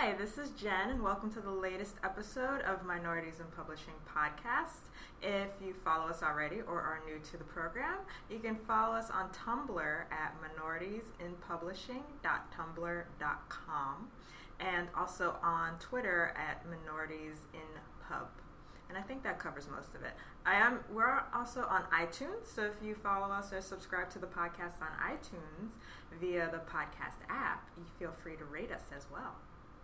Hi, this is Jen, and welcome to the latest episode of Minorities in Publishing podcast. If you follow us already or are new to the program, you can follow us on Tumblr at minoritiesinpublishing.tumblr.com and also on Twitter at minoritiesinpub. And I think that covers most of it. We're also on iTunes, so if you follow us or subscribe to the podcast on iTunes via the podcast app, you feel free to rate us as well.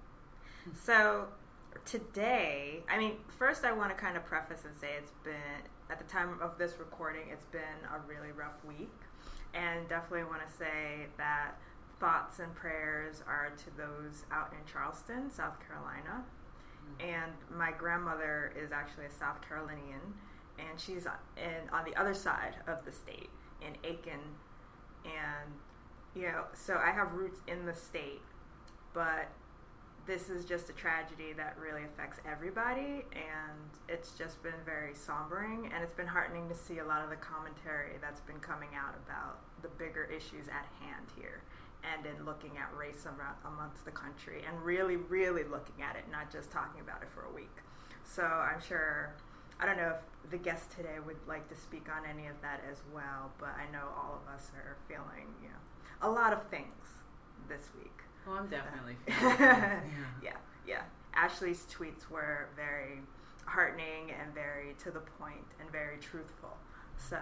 So today, first I want to kind of preface and say it's been, at the time of this recording, it's been a really rough week. And definitely want to say that thoughts and prayers are to those out in Charleston, South Carolina. And my grandmother is actually a South Carolinian, and she's on the other side of the state, in Aiken. And, so I have roots in the state, but this is just a tragedy that really affects everybody, and it's just been very sombering, and it's been heartening to see a lot of the commentary that's been coming out about the bigger issues at hand here, and in looking at race amongst the country, and really, really looking at it, not just talking about it for a week. So I'm sure, I don't know if the guest today would like to speak on any of that as well, but I know all of us are feeling, a lot of things this week. Well, I'm definitely feeling that. Yeah. Ashley's tweets were very heartening and very to the point and very truthful. So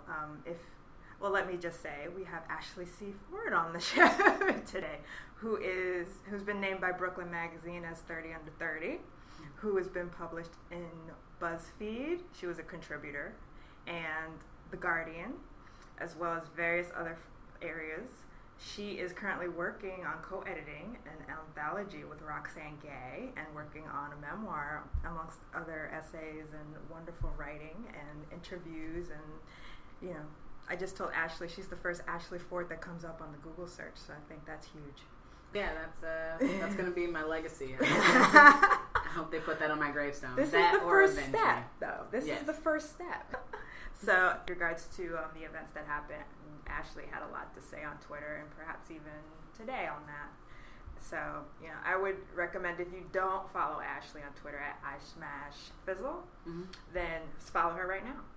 let me just say we have Ashley C. Ford on the show today, who's been named by Brooklyn Magazine as 30 Under 30, who has been published in BuzzFeed. She was a contributor, and The Guardian, as well as various other areas. She is currently working on co-editing an anthology with Roxane Gay and working on a memoir, amongst other essays and wonderful writing and interviews. And, I just told Ashley she's the first Ashley Ford that comes up on the Google search, so I think that's huge. Yeah, that's going to be my legacy. I hope they put that on my gravestone. This is the first step, though. This is the first step. So, in regards to the events that happened, Ashley had a lot to say on Twitter, and perhaps even today on that. So, I would recommend, if you don't follow Ashley on Twitter at iSmashFizzle, then follow her right now.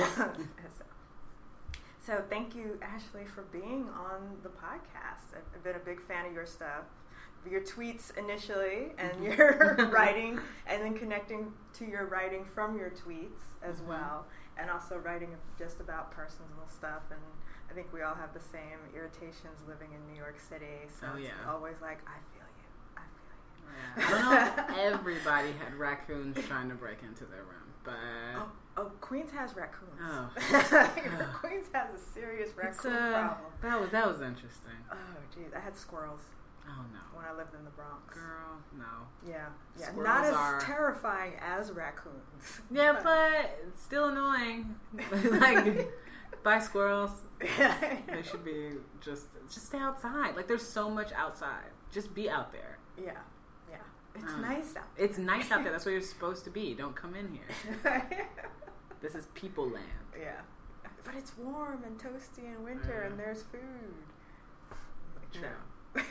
So thank you, Ashley, for being on the podcast. I've been a big fan of your stuff, your tweets initially, and your writing, and then connecting to your writing from your tweets as well, and also writing just about personal stuff. And I think we all have the same irritations living in New York City, so it's always like, I feel you. Yeah. I don't know if everybody had raccoons trying to break into their room, but... Queens has raccoons. Oh. Queens has a serious raccoon problem. That was interesting. Oh, geez. I had squirrels. Oh, no. When I lived in the Bronx. Girl, no. Yeah. Squirrels not as terrifying as raccoons. Yeah, but it's still annoying. Like, by squirrels. They should be just stay outside. Like, there's so much outside. Just be out there. Yeah. It's nice out there. It's nice out there. That's where you're supposed to be. Don't come in here. This is people land. Yeah. But it's warm and toasty in winter, and there's food. True.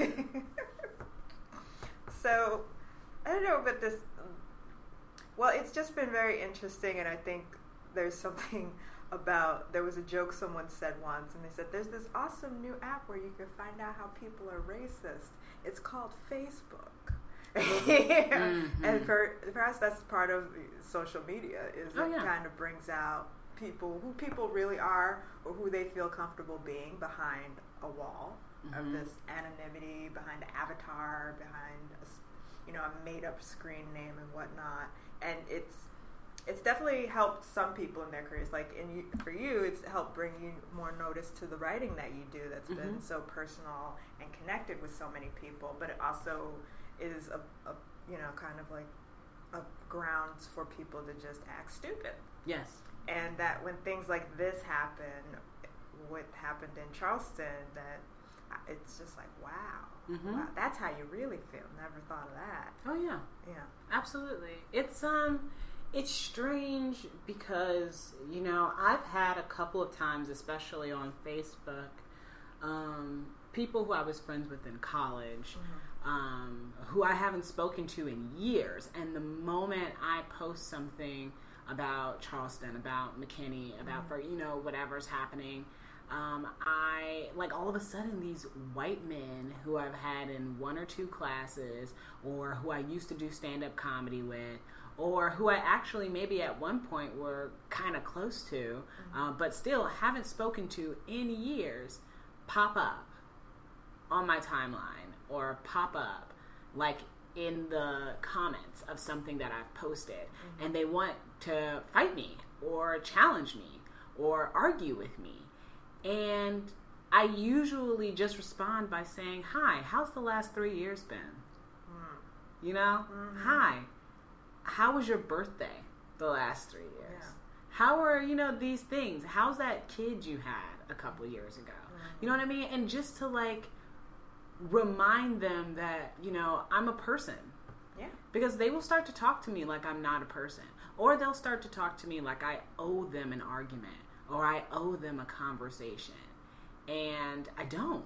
So, I don't know, but it's just been very interesting, and I think there's something about, there was a joke someone said once, and they said, there's this awesome new app where you can find out how people are racist. It's called Facebook. And for us, that's part of social media, is it kind of brings out people, who people really are, or who they feel comfortable being behind a wall of this anonymity, behind an avatar, behind a made-up screen name and whatnot. And it's definitely helped some people in their careers. Like for you, it's helped bring you more notice to the writing that you do that's been so personal and connected with so many people. But it also is a kind of like a grounds for people to just act stupid. Yes. And that when things like this happen, what happened in Charleston, that it's just like, wow, that's how you really feel. Never thought of that. Oh yeah. Yeah. Absolutely. It's strange because, I've had a couple of times, especially on Facebook, people who I was friends with in college who I haven't spoken to in years. And the moment I post something about Charleston, about McKinney, about, for, whatever's happening, I, like, all of a sudden these white men who I've had in 1 or 2 classes, or who I used to do stand-up comedy with, or who I actually maybe at one point were kind of close to, but still haven't spoken to in years, pop up on my timeline, or pop up like in the comments of something that I've posted, and they want to fight me or challenge me or argue with me. And I usually just respond by saying, hi, how's the last 3 years been? Hi, how was your birthday the last 3 years? Yeah. How are, these things? How's that kid you had a couple years ago? You know what I mean? And just to, like, remind them that, I'm a person. Yeah. Because they will start to talk to me like I'm not a person. Or they'll start to talk to me like I owe them an argument, or I owe them a conversation. And I don't.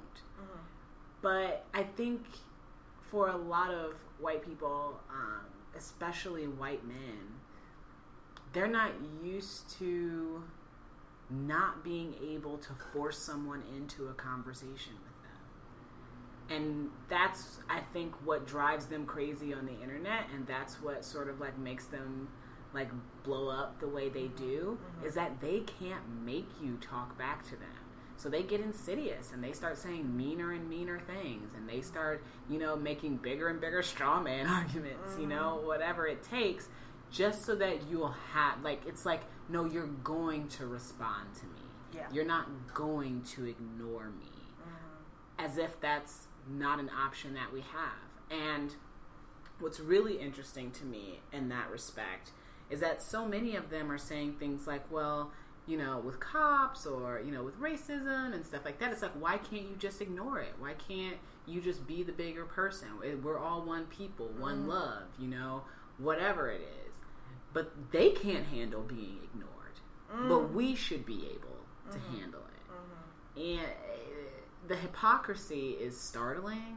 But I think for a lot of white people, especially white men, they're not used to not being able to force someone into a conversation with them. And that's, I think, what drives them crazy on the internet, and that's what sort of, like, makes them, like, blow up the way they do, is that they can't make you talk back to them. So they get insidious, and they start saying meaner and meaner things, and they start, making bigger and bigger straw man arguments, whatever it takes, just so that you'll have, like, it's like, no, you're going to respond to me. Yeah. You're not going to ignore me. As if that's not an option that we have. And what's really interesting to me in that respect is that so many of them are saying things like, well, with cops or, with racism and stuff like that, it's like, why can't you just ignore it? Why can't you just be the bigger person? We're all one people, one love, whatever it is. But they can't handle being ignored. But we should be able to handle it. And the hypocrisy is startling,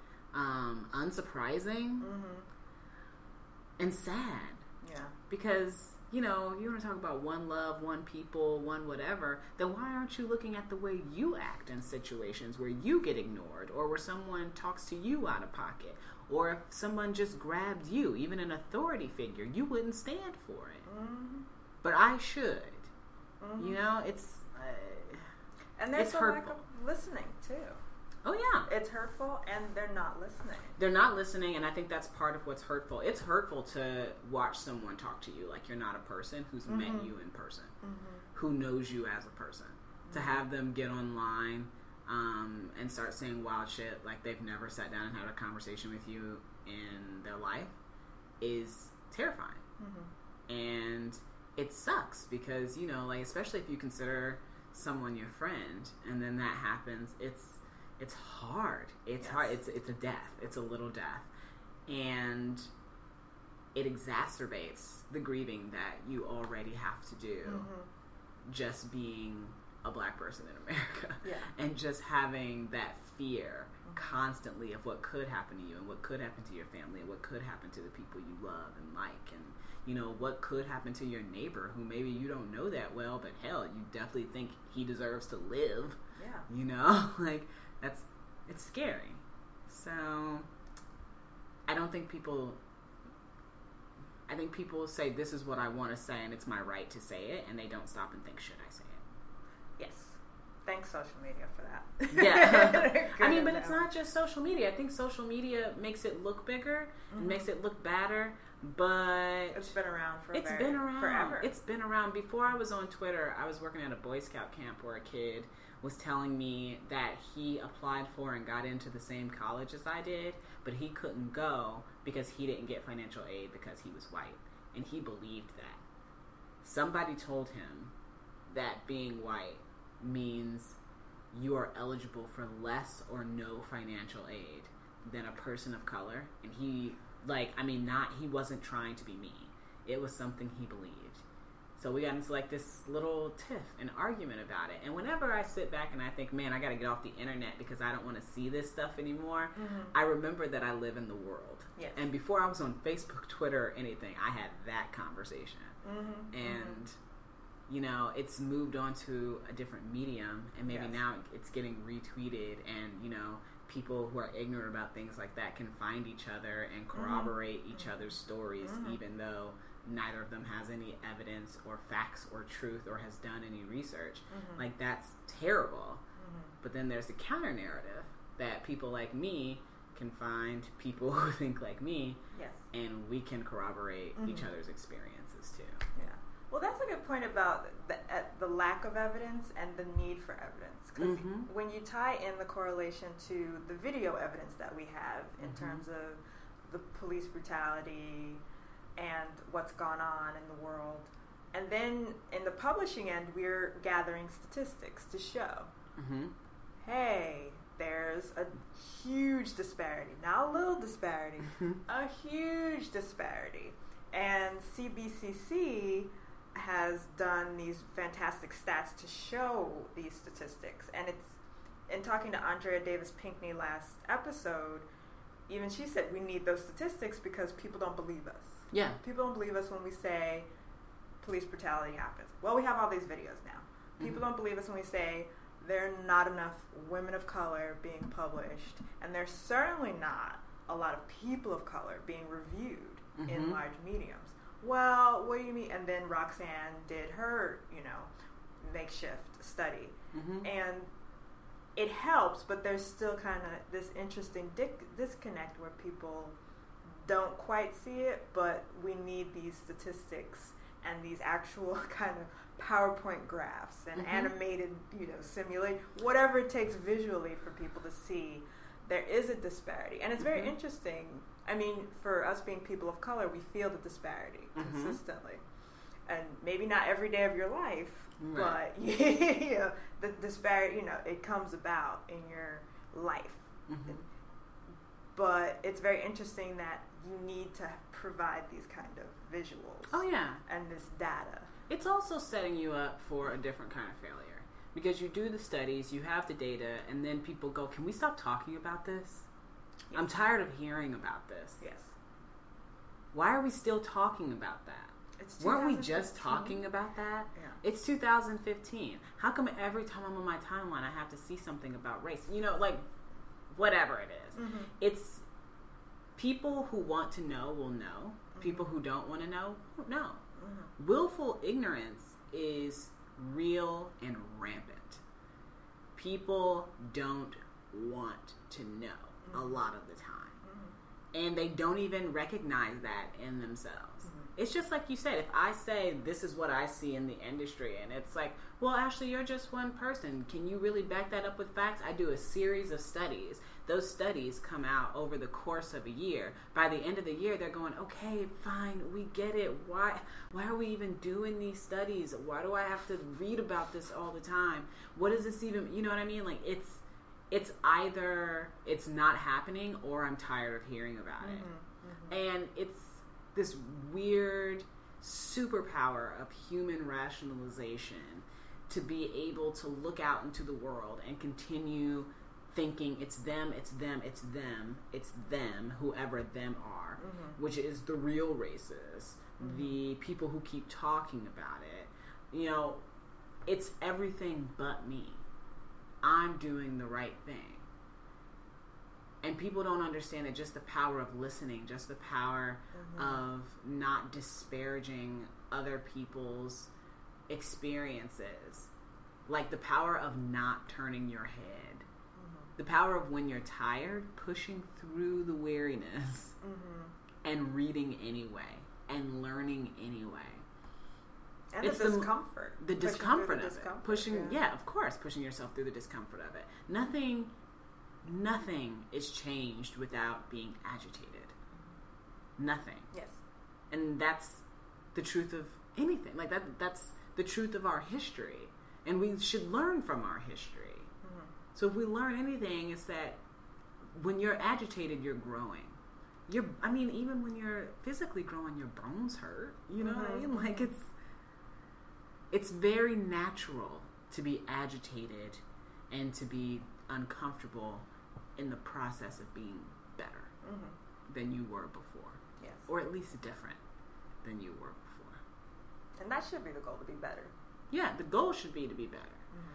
unsurprising, and sad. Yeah. Because, you want to talk about one love, one people, one whatever, then why aren't you looking at the way you act in situations where you get ignored, or where someone talks to you out of pocket, or if someone just grabbed you, even an authority figure, you wouldn't stand for it. But I should. It's... and there's a lack of listening, too. Oh, yeah. It's hurtful, and they're not listening. They're not listening, and I think that's part of what's hurtful. It's hurtful to watch someone talk to you like you're not a person who's met you in person, who knows you as a person. To have them get online and start saying wild shit like they've never sat down and had a conversation with you in their life is terrifying. And it sucks because, like, especially if you consider someone your friend, and then that happens, it's hard. It's hard. It's a death. It's a little death. And it exacerbates the grieving that you already have to do just being a black person in America. Yeah. And just having that fear constantly of what could happen to you, and what could happen to your family, and what could happen to the people you love and like, and what could happen to your neighbor who maybe you don't know that well, but hell, you definitely think he deserves to live. Yeah. Like, it's scary. So I think people say, this is what I want to say, and it's my right to say it, and they don't stop and think, should I say it? Yes. Thanks, social media, for that. Yeah. I mean, but it's not just social media. I think social media makes it look bigger, and makes it look badder, but it's been around forever. It's been around. Before I was on Twitter, I was working at a Boy Scout camp where a kid was telling me that he applied for and got into the same college as I did, but he couldn't go because he didn't get financial aid because he was white. And he believed that. Somebody told him that being white means you are eligible for less or no financial aid than a person of color. And he, he wasn't trying to be mean. It was something he believed. So we got into like this little tiff, an argument about it. And whenever I sit back and I think, man, I got to get off the internet because I don't want to see this stuff anymore, I remember that I live in the world. Yes. And before I was on Facebook, Twitter, or anything, I had that conversation. And, you know, it's moved on to a different medium, and maybe now it's getting retweeted, and, you know, people who are ignorant about things like that can find each other and corroborate each other's stories, even though neither of them has any evidence or facts or truth or has done any research. Like, that's terrible. But then there's the counter narrative that people like me can find people who think like me, and we can corroborate each other's experiences too. Yeah. Well, that's a good point about the lack of evidence and the need for evidence. Because when you tie in the correlation to the video evidence that we have in terms of the police brutality and what's gone on in the world, and then in the publishing end, we're gathering statistics to show, hey, there's a huge disparity, not a little disparity, a huge disparity. And CBCC has done these fantastic stats to show these statistics. And it's, in talking to Andrea Davis Pinkney last episode, even she said we need those statistics because people don't believe us. Yeah. People don't believe us when we say police brutality happens. Well, we have all these videos now. People don't believe us when we say there are not enough women of color being published, and there's certainly not a lot of people of color being reviewed in large mediums. Well, what do you mean? And then Roxanne did her, you know, makeshift study. And it helps, but there's still kind of this interesting disconnect where people don't quite see it, but we need these statistics and these actual kind of PowerPoint graphs and animated, you know, simulate, whatever it takes visually for people to see there is a disparity. And it's very interesting. I mean, for us being people of color, we feel the disparity consistently. And maybe not every day of your life, but you know, the disparity, you know, it comes about in your life. But it's very interesting that you need to provide these kind of visuals. Oh, yeah. And this data. It's also setting you up for a different kind of failure. Because you do the studies, you have the data, and then people go, can we stop talking about this? Yes. I'm tired of hearing about this. Yes. Why are we still talking about that? Weren't we just talking about that? Yeah. It's 2015. How come every time I'm on my timeline I have to see something about race? You know, like, whatever it is. It's people who want to know will know. People who don't want to know won't know. Willful ignorance is real and rampant. People don't want to know a lot of the time. And they don't even recognize that in themselves. It's just like you said, if I say this is what I see in the industry, and it's like, well, Ashley, you're just one person. Can you really back that up with facts? I do a series of studies. Those studies come out over the course of a year. By the end of the year, they're going, okay, fine, we get it. Why are we even doing these studies? Why do I have to read about this all the time? What does this even, you know what I mean? Like, it's either it's not happening or I'm tired of hearing about it. And it's this weird superpower of human rationalization to be able to look out into the world and continue thinking it's them, it's them, it's them, it's them, whoever them are, which is the real racists, the people who keep talking about it. You know, it's everything but me. I'm doing the right thing. And people don't understand it, just the power of listening, just the power of not disparaging other people's experiences. Like the power of not turning your head. The power of when you're tired, pushing through the weariness and reading anyway and learning anyway. And it's the discomfort. The discomfort of it. Pushing, yeah, of course, pushing yourself through the discomfort of it. Nothing is changed without being agitated. Nothing. Yes. And that's the truth of anything. Like that's the truth of our history. And we should learn from our history. So if we learn anything, it's that when you're agitated, you're growing. Even when you're physically growing, your bones hurt. You know what I mean? Like it's very natural to be agitated and to be uncomfortable in the process of being better than you were before. Yes. Or at least different than you were before. And that should be the goal, to be better. Yeah, the goal should be to be better.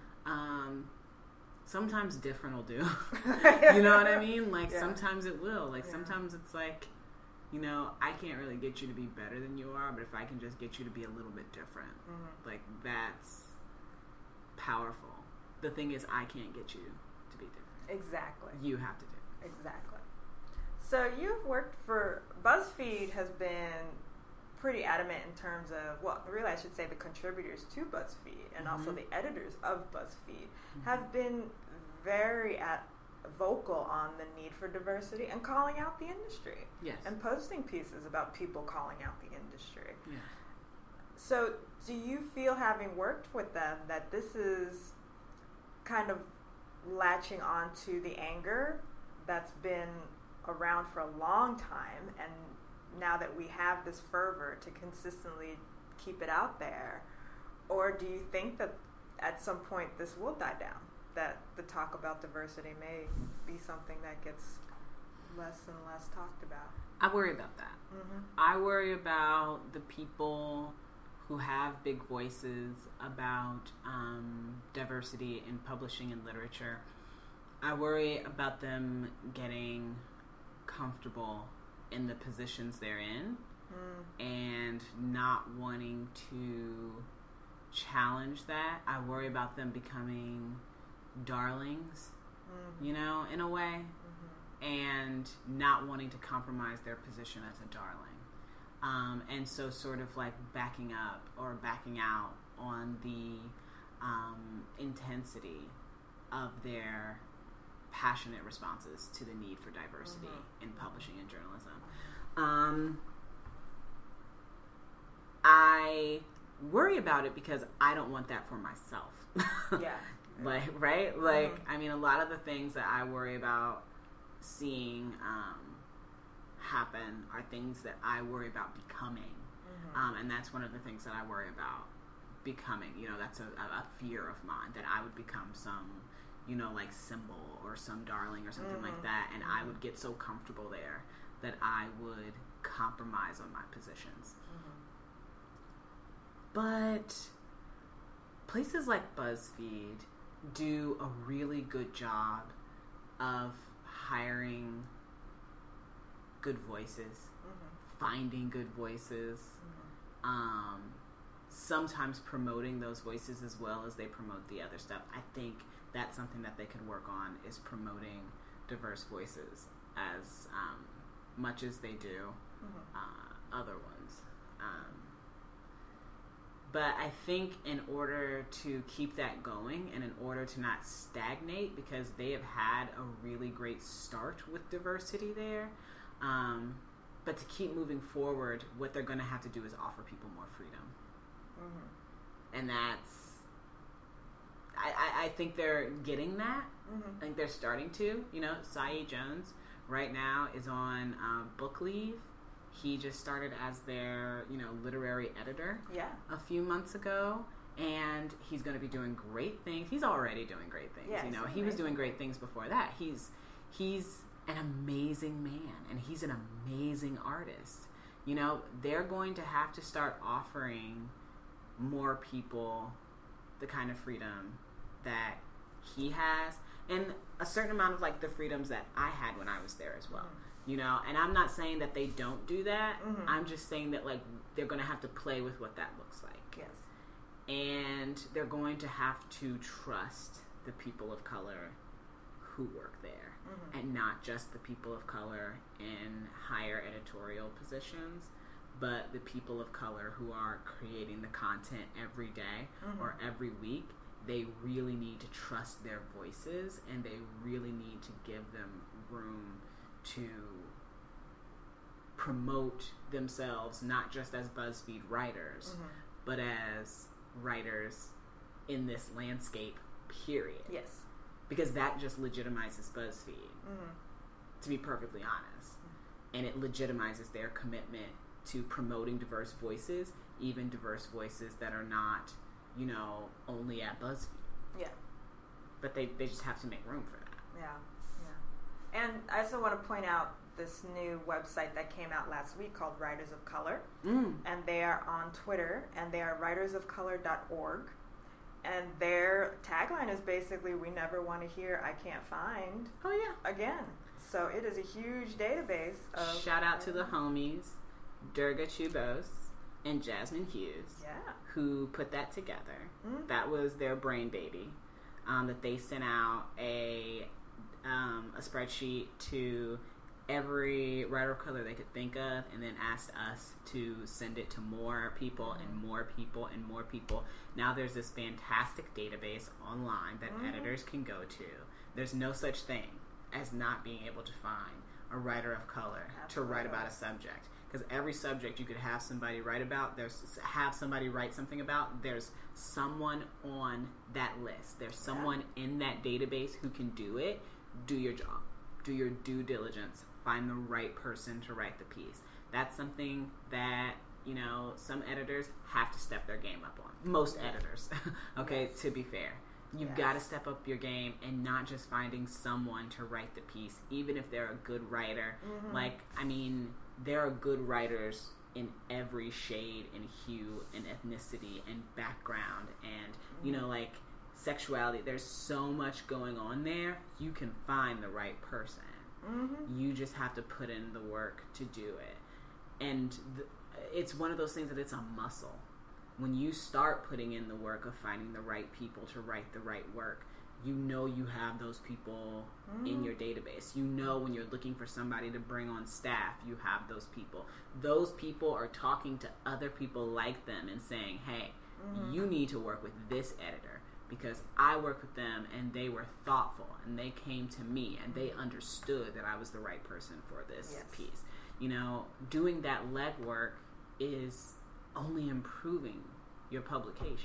Sometimes different will do. You know what I mean? Like, sometimes it will. Like, sometimes it's like, you know, I can't really get you to be better than you are, but if I can just get you to be a little bit different, like, that's powerful. The thing is, I can't get you to be different. Exactly. You have to do it. Exactly. So you've worked for, BuzzFeed has been pretty adamant in terms of, well, really I should say the contributors to BuzzFeed and also the editors of BuzzFeed have been very vocal on the need for diversity and calling out the industry. Yes. And posting pieces about people calling out the industry. Yes. So do you feel, having worked with them, that this is kind of latching onto the anger that's been around for a long time, and now that we have this fervor to consistently keep it out there? Or do you think that at some point this will die down, that the talk about diversity may be something that gets less and less talked about? I worry about that. I worry about the people who have big voices about diversity in publishing and literature. I worry about them getting comfortable in the positions they're in and not wanting to challenge that. I worry about them becoming darlings, you know, in a way, and not wanting to compromise their position as a darling. And so sort of like backing up or backing out on the intensity of their passionate responses to the need for diversity in publishing and journalism. I worry about it because I don't want that for myself. Yeah. Like, right? Like, I mean, a lot of the things that I worry about seeing happen are things that I worry about becoming. And that's one of the things that I worry about becoming. You know, that's a fear of mine, that I would become some, you know, like symbol or some darling or something like that, and I would get so comfortable there that I would compromise on my positions. But places like BuzzFeed do a really good job of hiring good voices, finding good voices, sometimes promoting those voices as well as they promote the other stuff. I think that's something that they could work on, is promoting diverse voices as much as they do other ones. But I think in order to keep that going and in order to not stagnate, because they have had a really great start with diversity there, but to keep moving forward, what they're going to have to do is offer people more freedom. And that's, I think they're getting that. I think they're starting to. You know, Saeed Jones right now is on book leave. He just started as their, you know, literary editor a few months ago, and he's going to be doing great things. He's already doing great things. Yes, you know, he was doing great things before that. He's an amazing man, and he's an amazing artist. You know, they're going to have to start offering more people the kind of freedom that he has, and a certain amount of like the freedoms that I had when I was there as well. You know, and I'm not saying that they don't do that. I'm just saying that like they're going to have to play with what that looks like. Yes. And they're going to have to trust the people of color who work there, and not just the people of color in higher editorial positions, but the people of color who are creating the content every day or every week. They really need to trust their voices, and they really need to give them room to promote themselves, not just as BuzzFeed writers, but as writers in this landscape, period. Yes. Because that just legitimizes BuzzFeed, to be perfectly honest. And it legitimizes their commitment to promoting diverse voices, even diverse voices that are not only at BuzzFeed. Yeah. But they just have to make room for that. Yeah. And I also want to point out this new website that came out last week called Writers of Color. And they are on Twitter, and they are writersofcolor.org. And their tagline is basically, we never want to hear I can't find again. So it is a huge database of... Shout out to the homies, Durga Chubose and Jasmine Hughes, who put that together. That was their brain baby. That they sent out a spreadsheet to every writer of color they could think of, and then asked us to send it to more people and more people and more people. Now there's this fantastic database online that editors can go to. There's no such thing as not being able to find a writer of color to write about a subject. Because every subject you could have somebody write about, have somebody write something about, there's someone on that list. There's someone in that database who can do it. Do your job. Do your due diligence. Find the right person to write the piece. That's something that, some editors have to step their game up on. Most editors, to be fair. You've got to step up your game and not just finding someone to write the piece, even if they're a good writer. There are good writers in every shade and hue and ethnicity and background and, sexuality. There's so much going on there. You can find the right person. You just have to put in the work to do it. And it's one of those things that it's a muscle. When you start putting in the work of finding the right people to write the right work, you have those people in your database. When you're looking for somebody to bring on staff, you have those people. Those people are talking to other people like them and saying, hey, you need to work with this editor because I worked with them and they were thoughtful and they came to me and they understood that I was the right person for this piece. Doing that legwork is only improving your publication.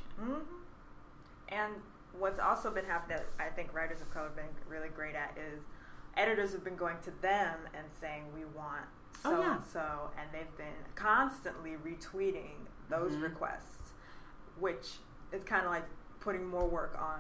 And what's also been happening that I think writers of color have been really great at is editors have been going to them and saying, we want so-and-so, and they've been constantly retweeting those requests, which is kind of like putting more work on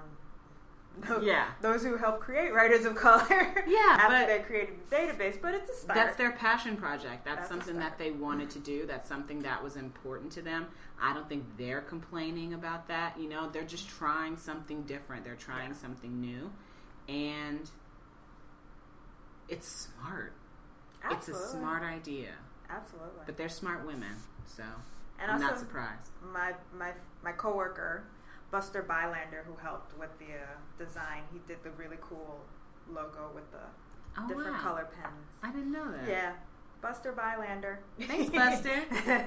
those who help create writers of color after they created the database, but it's a start. That's their passion project. That's something that they wanted to do. That's something that was important to them. I don't think they're complaining about that. They're just trying something different. They're trying something new, and it's smart. Absolutely. It's a smart idea. Absolutely. But they're smart women, so and I'm also, not surprised. My coworker, Buster Bylander, who helped with the design, he did the really cool logo with the different color pens. I didn't know that. Yeah. Buster Bylander. Thanks, Buster.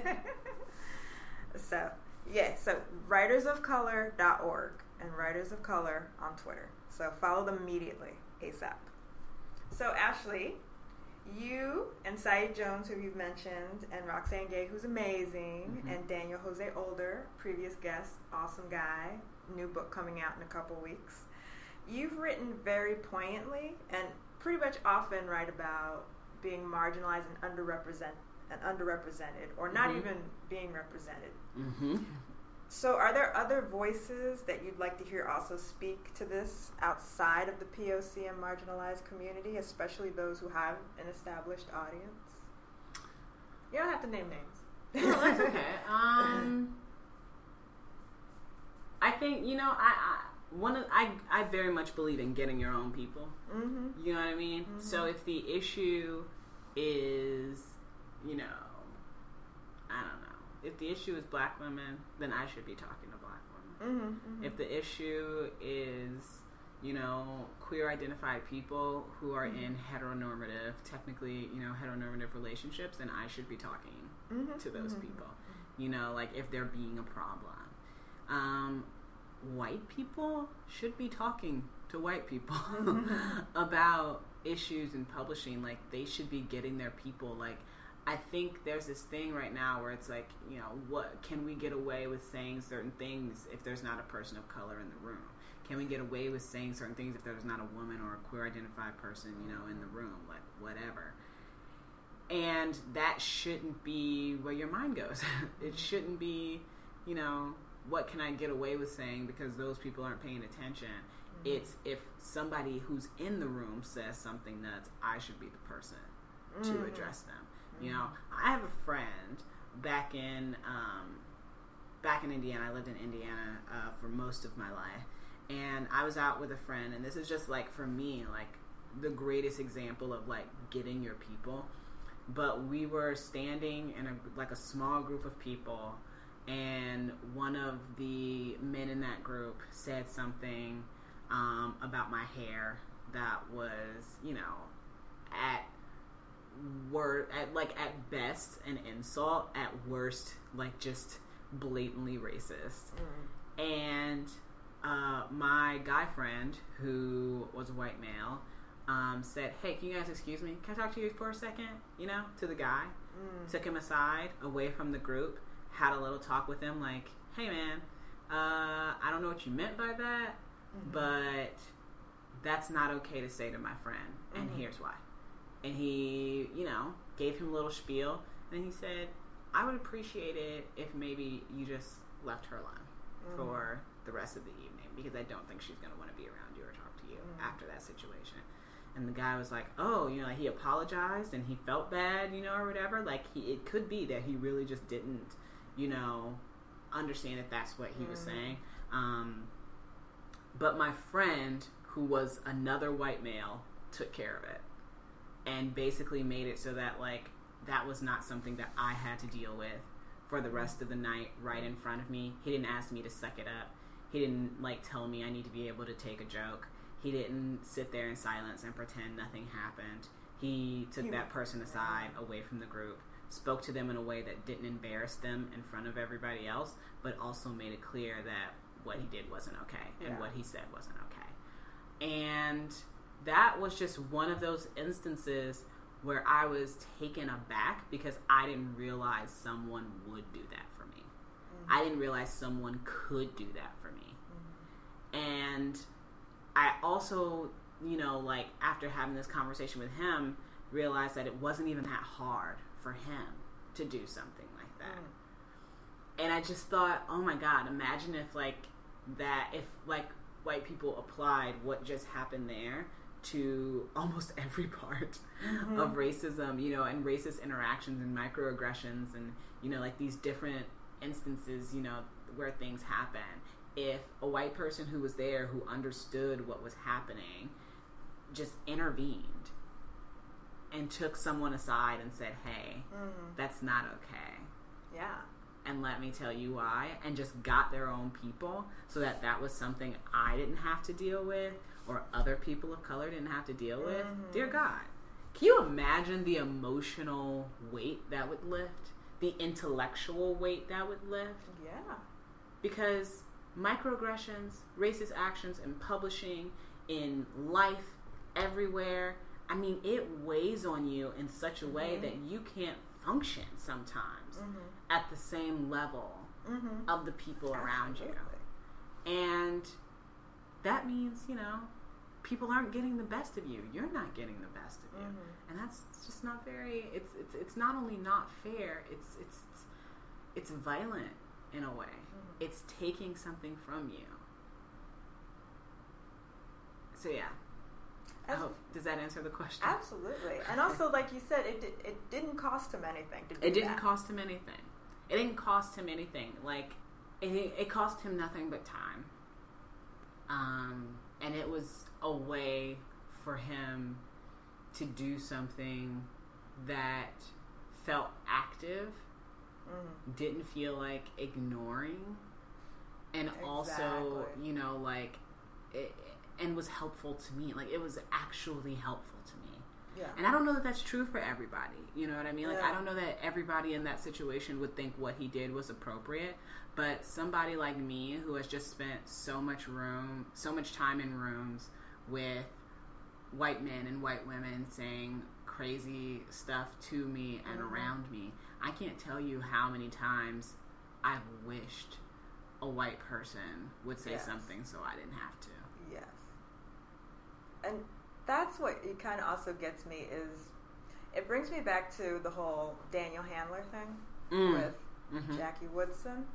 So writersofcolor.org and Writers of Color on Twitter. So follow them immediately, ASAP. So Ashley, you and Saeed Jones, who you've mentioned, and Roxane Gay, who's amazing, and Daniel Jose Older, previous guest, awesome guy, new book coming out in a couple weeks. You've written very poignantly and pretty much often write about being marginalized and underrepresented, or not even being represented. So are there other voices that you'd like to hear also speak to this outside of the POC and marginalized community, especially those who have an established audience? You don't have to name names. No, that's okay. I think, I very much believe in getting your own people. You know what I mean? So if the issue is, I don't know. If the issue is black women, then I should be talking to black women. If the issue is, queer identified people who are in heteronormative, technically, heteronormative relationships, then I should be talking to those people. If they're being a problem. White people should be talking to white people about issues in publishing. They should be getting their people. I think there's this thing right now where it's what can we get away with saying certain things if there's not a person of color in the room? Can we get away with saying certain things if there's not a woman or a queer identified person, in the room? Whatever. And that shouldn't be where your mind goes. It shouldn't be, what can I get away with saying because those people aren't paying attention. Mm-hmm. It's if somebody who's in the room says something nuts, I should be the person to address them. Mm-hmm. You know, I have a friend back in Indiana. I lived in Indiana for most of my life, and I was out with a friend, and this is just like for me, like the greatest example of like getting your people. But we were standing in a small group of people, and one of the men in that group said something about my hair that was, you know, at best an insult, at worst like just blatantly racist. And my guy friend, who was a white male, said, hey, can you guys excuse me? Can I talk to you for a second? You know, to the guy. Took him aside, away from the group, had a little talk with him like, hey man, I don't know what you meant by that, but that's not okay to say to my friend, and here's why. And he, you know, gave him a little spiel, and he said, I would appreciate it if maybe you just left her alone for the rest of the evening, because I don't think she's going to want to be around you or talk to you after that situation. And the guy was like, oh, you know, like he apologized and he felt bad, you know, or whatever. Like, it could be that he really just didn't, you know, understand that that's what he was saying. But my friend, who was another white male, took care of it and basically made it so that, like, that was not something that I had to deal with for the rest of the night right in front of me. He didn't ask me to suck it up. He didn't, like, tell me I need to be able to take a joke. He didn't sit there in silence and pretend nothing happened. He took that person aside, away from the group, spoke to them in a way that didn't embarrass them in front of everybody else, but also made it clear that what he did wasn't okay and what he said wasn't okay. And that was just one of those instances where I was taken aback because I didn't realize someone would do that for me. I didn't realize someone could do that for me. And I also, you know, like after having this conversation with him, realized that it wasn't even that hard for him to do something like that. And I just thought, oh my God, imagine if white people applied what just happened there to almost every part of racism, you know, and racist interactions and microaggressions and, you know, like these different instances, you know, where things happen. If a white person who was there, who understood what was happening, just intervened and took someone aside and said, hey, that's not okay. Yeah. And let me tell you why, and just got their own people so that that was something I didn't have to deal with or other people of color didn't have to deal with. Dear God, can you imagine the emotional weight that would lift? The intellectual weight that would lift? Yeah. Because microaggressions, racist actions in publishing, in life, everywhere, I mean, it weighs on you in such a way that you can't function sometimes at the same level of the people around you. And that means, you know, people aren't getting the best of you. You're not getting the best of you. And that's just not very, it's not only not fair, it's violent in a way. It's taking something from you. So yeah. Does that answer the question? Absolutely. And also, like you said, it didn't cost him anything to do It didn't cost him anything. It didn't cost him anything. Like, it cost him nothing but time. And it was a way for him to do something that felt active, didn't feel like ignoring, and also, you know, like, and was helpful to me. Like, it was actually helpful to me. Yeah. And I don't know that that's true for everybody. You know what I mean? Like, I don't know that everybody in that situation would think what he did was appropriate. But somebody like me, who has just spent so much time in rooms with white men and white women saying crazy stuff to me and around me, I can't tell you how many times I've wished a white person would say something so I didn't have to. Yes. And that's what it kind of also gets me is, it brings me back to the whole Daniel Handler thing with Jackie Woodson.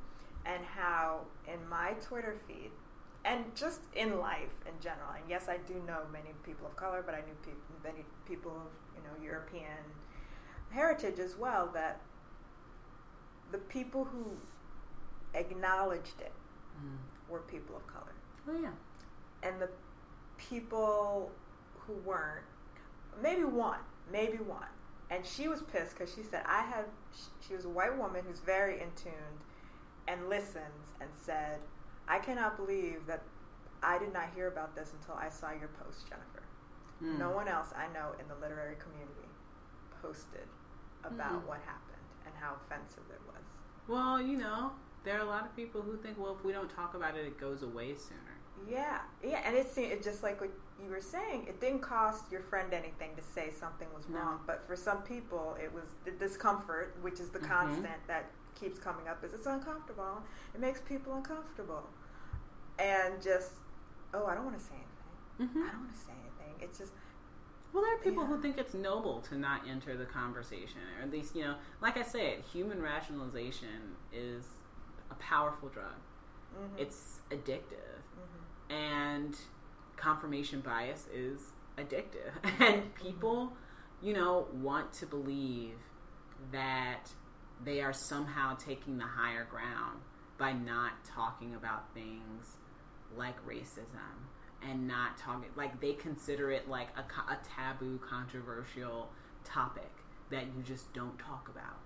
and how in my Twitter feed, and just in life in general, and yes, I do know many people of color, but I knew many people of European heritage as well, that the people who acknowledged it were people of color. Oh yeah. And the people who weren't, maybe one, and she was pissed because she said she was a white woman who's very in tune and listens, and said, I cannot believe that I did not hear about this until I saw your post, Jennifer. No one else I know in the literary community posted about what happened and how offensive it was. Well, there are a lot of people who think, well, if we don't talk about it, it goes away sooner. Yeah, and it just like what you were saying, it didn't cost your friend anything to say something was wrong, but for some people, it was the discomfort, which is the constant that keeps coming up, is it's uncomfortable. It makes people uncomfortable. And just, I don't want to say anything. I don't want to say anything. It's just... Well, there are people who think it's noble to not enter the conversation, or at least, like I said, human rationalization is a powerful drug. It's addictive. And confirmation bias is addictive. And people, want to believe that they are somehow taking the higher ground by not talking about things like racism and not talking, like they consider it like a taboo, controversial topic that you just don't talk about.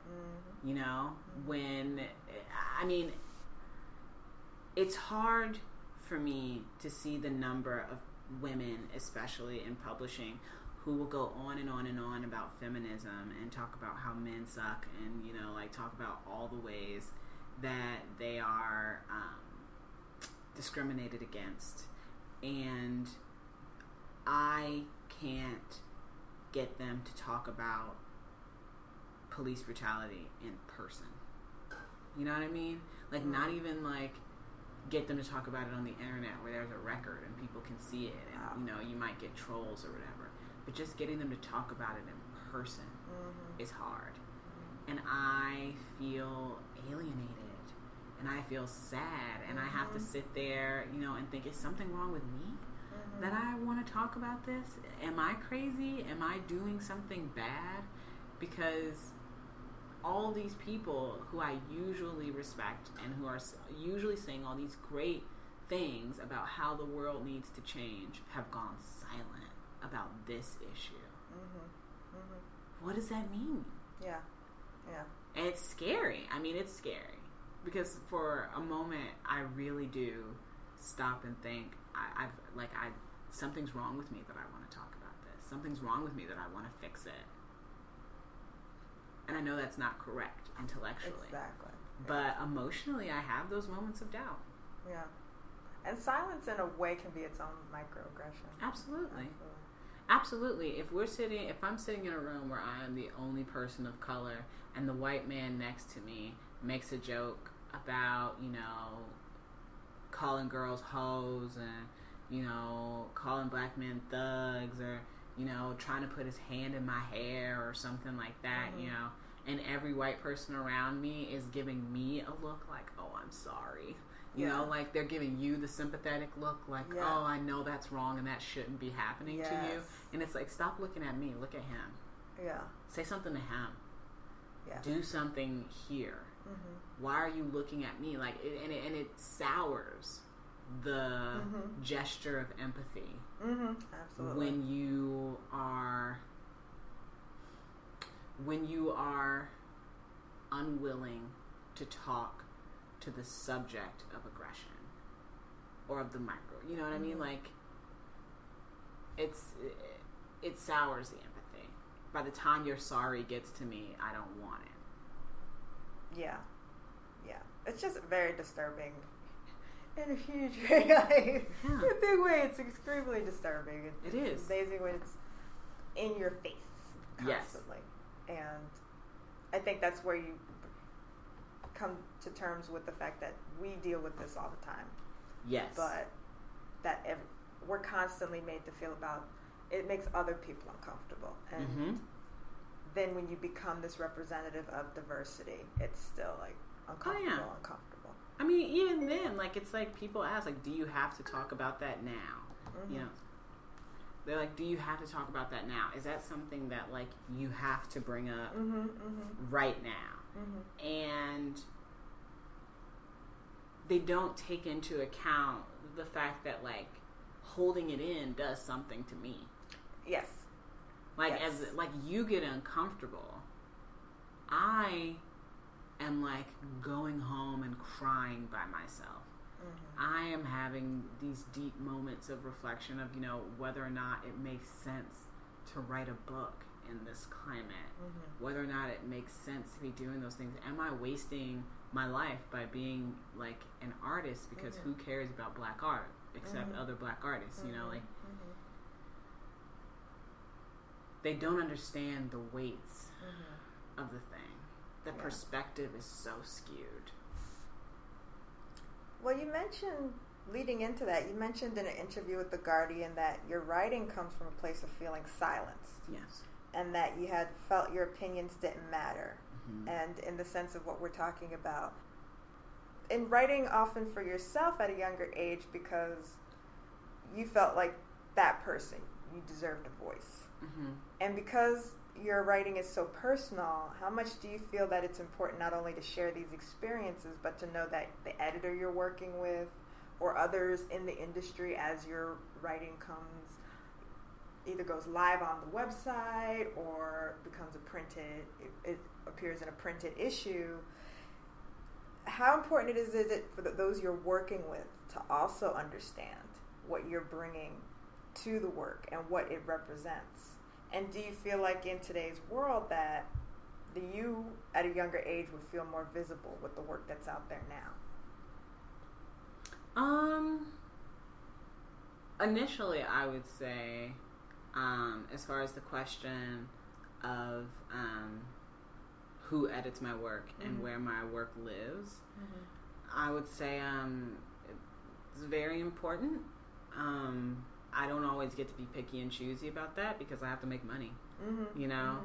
When, it's hard for me to see the number of women, especially in publishing, who will go on and on and on about feminism and talk about how men suck and, talk about all the ways that they are discriminated against. And I can't get them to talk about police brutality in person. You know what I mean? Like, not even, get them to talk about it on the internet where there's a record and people can see it and, you might get trolls or whatever. But just getting them to talk about it in person is hard. And I feel alienated and I feel sad and I have to sit there, and think, is something wrong with me that I want to talk about this? Am I crazy? Am I doing something bad? Because all these people who I usually respect and who are usually saying all these great things about how the world needs to change have gone silent about this issue. What does that mean? Yeah. And it's scary. It's scary because for a moment I really do stop and think, something's wrong with me that I want to talk about this. Something's wrong with me that I want to fix it. And I know that's not correct intellectually. Exactly. But emotionally, I have those moments of doubt. Yeah. And silence, in a way, can be its own microaggression. Absolutely. If I'm sitting in a room where I am the only person of color and the white man next to me makes a joke about, calling girls hoes and, calling black men thugs or, trying to put his hand in my hair or something like that, and every white person around me is giving me a look like, oh, I'm sorry. Like they're giving you the sympathetic look like, oh, I know that's wrong and that shouldn't be happening to you. And it's like, stop looking at me, look at him. Yeah. Say something to him. Yeah. Do something here. Why are you looking at me? Like, it sours the gesture of empathy. Absolutely. When you are unwilling to talk to the subject of aggression or of the micro, you know what I mean? Like, it sours the empathy. By the time your sorry gets to me, I don't want it. Yeah. It's just very disturbing in a huge way. In a big way, it's extremely disturbing. It is. It's amazing when it's in your face constantly. Yes. And I think that's where you come to terms with the fact that we deal with this all the time. Yes. But that we're constantly made to feel about it makes other people uncomfortable. And then when you become this representative of diversity, it's still like uncomfortable. I mean, even then, like, it's like people ask, like, do you have to talk about that now? Mm-hmm. You know, they're like, do you have to talk about that now? Is that something that, like, you have to bring up right now? And they don't take into account the fact that, like, holding it in does something to me. Yes. Like, as, like, you get uncomfortable, I am, like, going home and crying by myself. I am having these deep moments of reflection of, you know, whether or not it makes sense to write a book in this climate, whether or not it makes sense to be doing those things. Am I wasting my life by being, like, an artist? Because who cares about black art except other black artists, you know? Like, they don't understand the weights of the thing. The perspective is so skewed. Well, you mentioned, leading into that, you mentioned in an interview with The Guardian that your writing comes from a place of feeling silenced. Yes. And that you had felt your opinions didn't matter. And in the sense of what we're talking about, in writing often for yourself at a younger age because you felt like that person, you deserved a voice. And because your writing is so personal, how much do you feel that it's important not only to share these experiences, but to know that the editor you're working with or others in the industry, as your writing comes, either goes live on the website or becomes a printed, it appears in a printed issue, how important is it for those you're working with to also understand what you're bringing to the work and what it represents? And do you feel like in today's world that the you at a younger age would feel more visible with the work that's out there now? Initially, I would say, as far as the question of who edits my work and where my work lives, I would say it's very important. I don't always get to be picky and choosy about that because I have to make money, you know?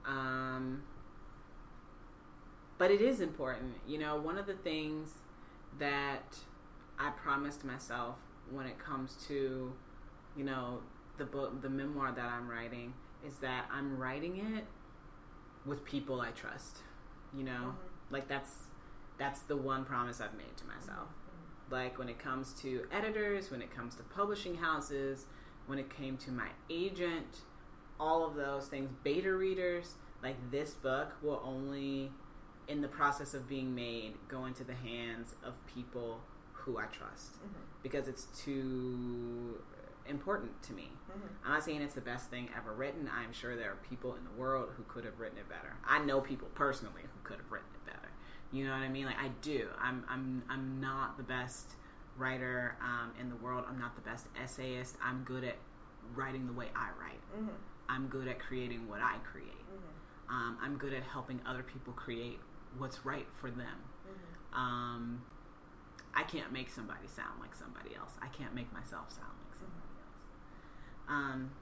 But it is important. You know, one of the things that I promised myself when it comes to, you know, the book, the memoir that I'm writing, is that I'm writing it with people I trust, you know? Like, that's the one promise I've made to myself. Like, when it comes to editors, when it comes to publishing houses, when it came to my agent, all of those things, beta readers, like, this book will only, in the process of being made, go into the hands of people who I trust. Because it's too important to me. I'm not saying it's the best thing ever written. I'm sure there are people in the world who could have written it better. I know people personally who could have written it better. You know what I mean? Like, I do. I'm not the best writer in the world. I'm not the best essayist. I'm good at writing the way I write. I'm good at creating what I create. I'm good at helping other people create what's right for them. I can't make somebody sound like somebody else. I can't make myself sound like somebody else.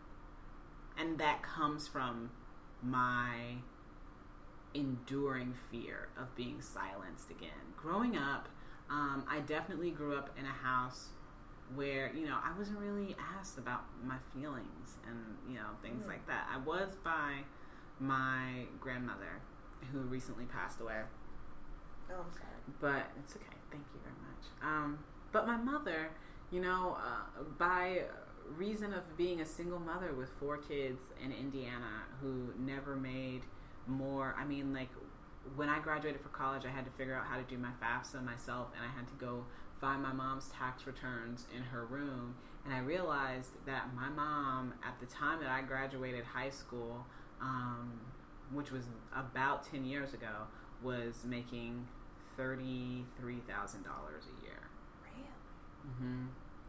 And that comes from my enduring fear of being silenced again. Growing up, I definitely grew up in a house where, you know, I wasn't really asked about my feelings and, you know, things like that. I was by my grandmother, who recently passed away. Oh, I'm sorry. But it's okay. Thank you very much. But my mother, you know, by reason of being a single mother with 4 kids in Indiana who never made more, I mean, like, when I graduated for college, I had to figure out how to do my FAFSA myself, and I had to go find my mom's tax returns in her room, and I realized that my mom, at the time that I graduated high school, which was about 10 years ago, was making $33,000 a year. Really?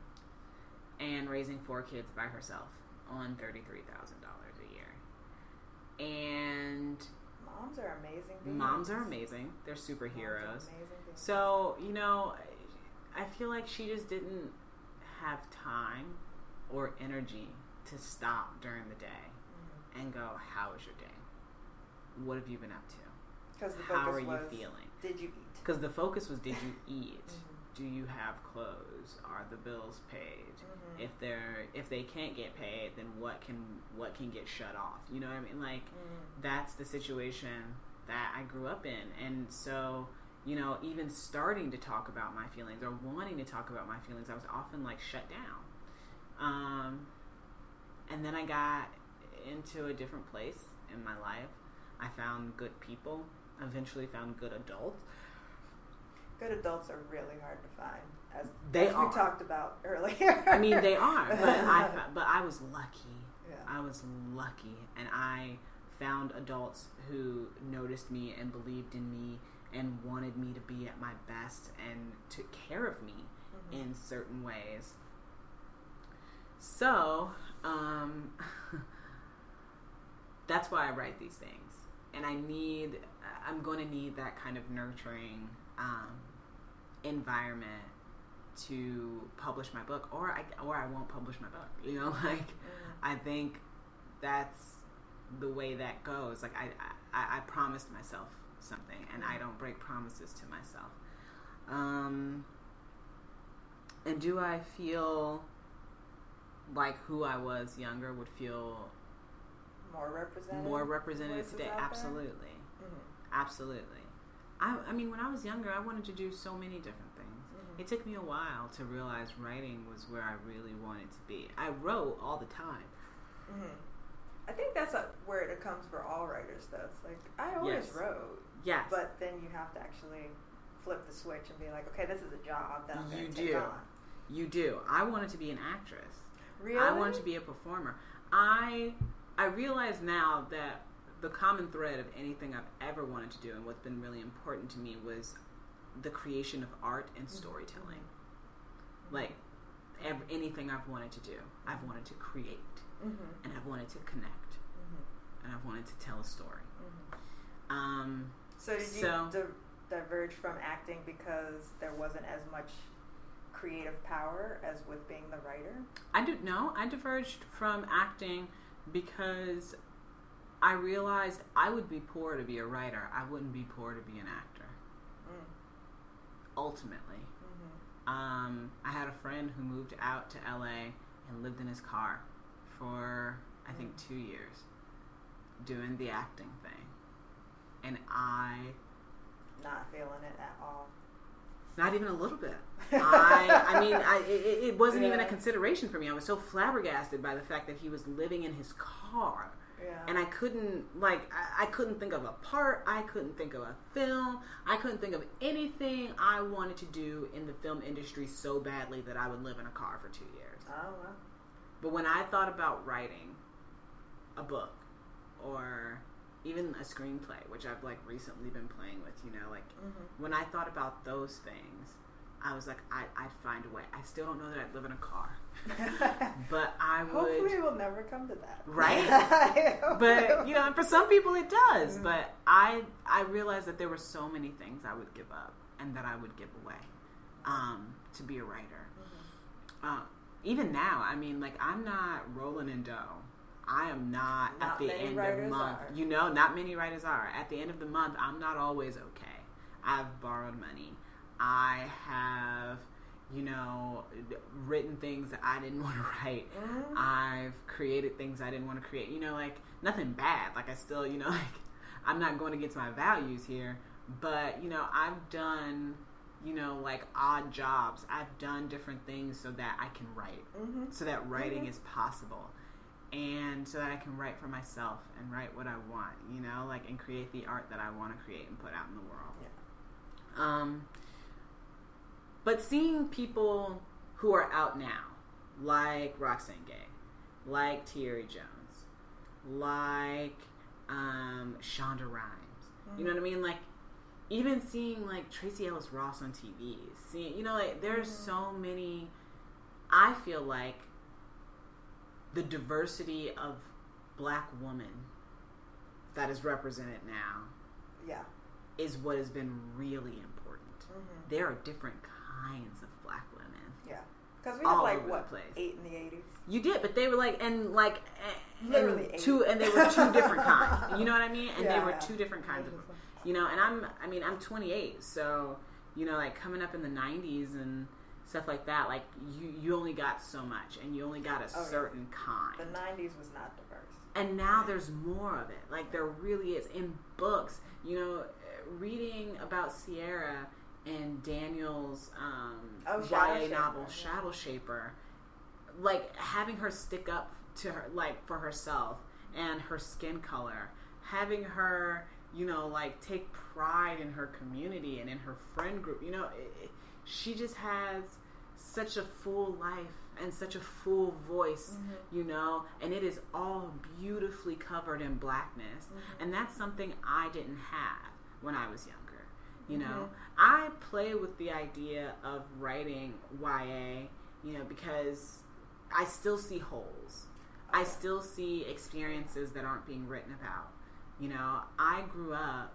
And raising 4 kids by herself on $33,000 a year. And moms are amazing beings. Moms are amazing. They're superheroes. Moms are amazing beings. So, you know, I feel like she just didn't have time or energy to stop during the day and go, how was your day? what have you been up to? Because the How focus are you was, feeling? did you eat? Because the focus was, did you eat? Do you have clothes? Are the bills paid? If they can't get paid, then what can get shut off? You know what I mean? Like that's the situation that I grew up in, and so even starting to talk about my feelings or wanting to talk about my feelings, I was often like shut down. And then I got into a different place in my life. I found good people. Eventually found good adults. Good adults are really hard to find, as we talked about earlier. I mean, they are, but I was lucky. Yeah. I was lucky, and I found adults who noticed me and believed in me and wanted me to be at my best and took care of me in certain ways. So, that's why I write these things, and I'm going to need that kind of nurturing environment to publish my book, or I won't publish my book. I think that's the way that goes. Like I promised myself something, and I don't break promises to myself. And do I feel like who I was younger would feel more represented today? Absolutely. Absolutely. I mean, when I was younger, I wanted to do so many different things. It took me a while to realize writing was where I really wanted to be. I wrote all the time. I think that's where it comes for all writers, though. It's like, I always wrote. Yes. But then you have to actually flip the switch and be like, okay, this is a job that I'm going to take on. You do. I wanted to be an actress. Really? I wanted to be a performer. I realize now that the common thread of anything I've ever wanted to do and what's been really important to me was the creation of art and storytelling. Like anything I've wanted to do, I've wanted to create, and I've wanted to connect, and I've wanted to tell a story. So did you diverge from acting because there wasn't as much creative power as with being the writer? I diverged from acting because I realized I would be poor to be a writer. I wouldn't be poor to be an actor. Ultimately. I had a friend who moved out to LA and lived in his car for, I think, 2 years doing the acting thing. And not feeling it at all. Not even a little bit. It wasn't even a consideration for me. I was so flabbergasted by the fact that he was living in his car. Yeah. And I couldn't think of a part. I couldn't think of a film. I couldn't think of anything I wanted to do in the film industry so badly that I would live in a car for 2 years. Oh, wow. But when I thought about writing a book or even a screenplay, which I've recently been playing with, when I thought about those things, I was like, I'd find a way. I still don't know that I'd live in a car. But I would. Hopefully it will never come to that. Right? But, for some people it does. But I realized that there were so many things I would give up and that I would give away to be a writer. Even now, I'm not rolling in dough. I am not at the end of the month. Not many writers are. At the end of the month, I'm not always okay. I've borrowed money. I have, written things that I didn't want to write. I've created things I didn't want to create. Nothing bad. I still, I'm not going against my values here. But, I've done, odd jobs. I've done different things so that I can write. So that writing is possible. And so that I can write for myself and write what I want, and create the art that I want to create and put out in the world. Yeah. But seeing people who are out now, like Roxane Gay, like Tierra Jones, like Shonda Rhimes, you know what I mean? Even seeing Tracee Ellis Ross on TV, seeing there's so many. I feel like the diversity of Black women that is represented now, is what has been really important. There are different kinds of Black women. Yeah, because we had 8 in the 80s. You did, but they were Literally and they were two different kinds. You know what I mean? And they were two different kinds of, and I'm 28, so, like coming up in the 90s and stuff like that, like you only got so much, and you only got a certain kind. The 90s was not diverse. And now there's more of it. Like there really is. In books, reading about Sierra and Daniel's YA novel, Shadow Shaper, like having her stick up to her, like for herself and her skin color, having her, like take pride in her community and in her friend group. She just has such a full life and such a full voice, and it is all beautifully covered in blackness. And that's something I didn't have when I was younger. I play with the idea of writing YA, because I still see holes. I still see experiences that aren't being written about. I grew up